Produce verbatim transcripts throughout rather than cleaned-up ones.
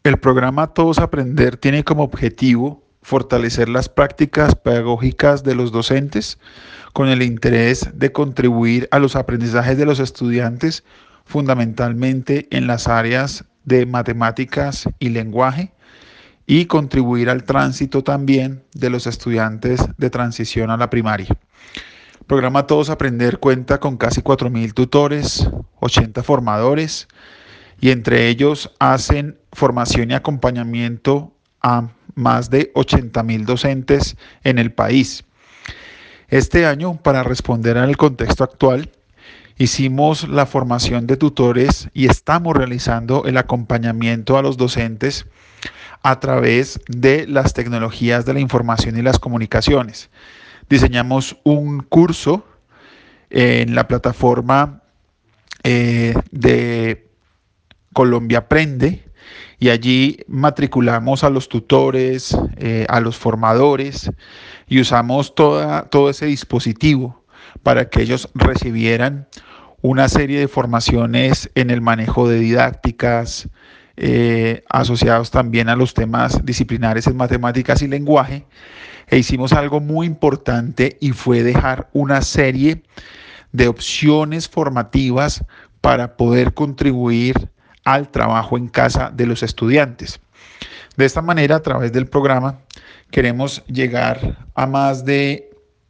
El programa Todos Aprender tiene como objetivo fortalecer las prácticas pedagógicas de los docentes con el interés de contribuir a los aprendizajes de los estudiantes, fundamentalmente en las áreas de matemáticas y lenguaje, y contribuir al tránsito también de los estudiantes de transición a la primaria. El programa Todos Aprender cuenta con casi cuatro mil tutores, ochenta formadores, y entre ellos hacen formación y acompañamiento a más de ochenta mil docentes en el país. Este año, para responder al contexto actual, hicimos la formación de tutores y estamos realizando el acompañamiento a los docentes a través de las tecnologías de la información y las comunicaciones. Diseñamos un curso en la plataforma eh, de Colombia Aprende, y allí matriculamos a los tutores, eh, a los formadores, y usamos toda, todo ese dispositivo para que ellos recibieran una serie de formaciones en el manejo de didácticas, eh, asociados también a los temas disciplinares en matemáticas y lenguaje. E hicimos algo muy importante, y fue dejar una serie de opciones formativas para poder contribuir al trabajo en casa de los estudiantes. De esta manera, a través del programa, queremos llegar a más de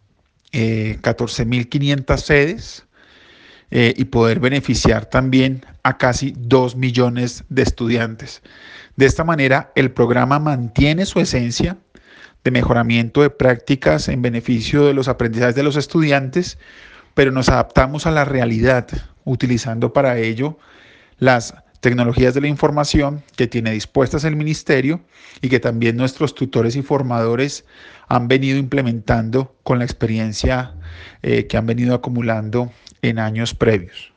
eh, catorce mil quinientas sedes eh, y poder beneficiar también a casi dos millones de estudiantes. De esta manera, el programa mantiene su esencia de mejoramiento de prácticas en beneficio de los aprendizajes de los estudiantes, pero nos adaptamos a la realidad, utilizando para ello las tecnologías de la información que tiene dispuestas el ministerio y que también nuestros tutores y formadores han venido implementando con la experiencia eh, que han venido acumulando en años previos.